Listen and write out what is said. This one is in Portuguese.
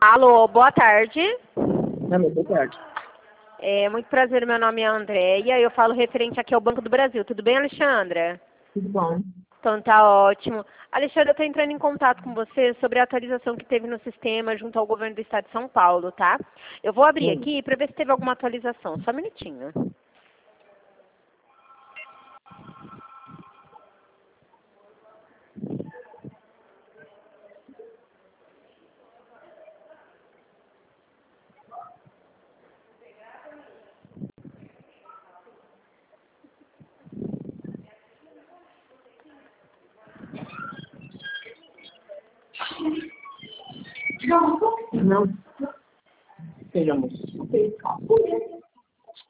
Alô, boa tarde. Alô, boa tarde. Muito prazer, meu nome é Andréia, eu falo referente aqui ao Banco do Brasil. Tudo bem, Alexandra? Tudo bom? Então tá ótimo. Alexandra, eu estou entrando em contato com você sobre a atualização que teve no sistema junto ao governo do estado de São Paulo, tá? Eu vou abrir Sim. aqui para ver se teve alguma atualização. Só um minutinho. Não. Sejamos.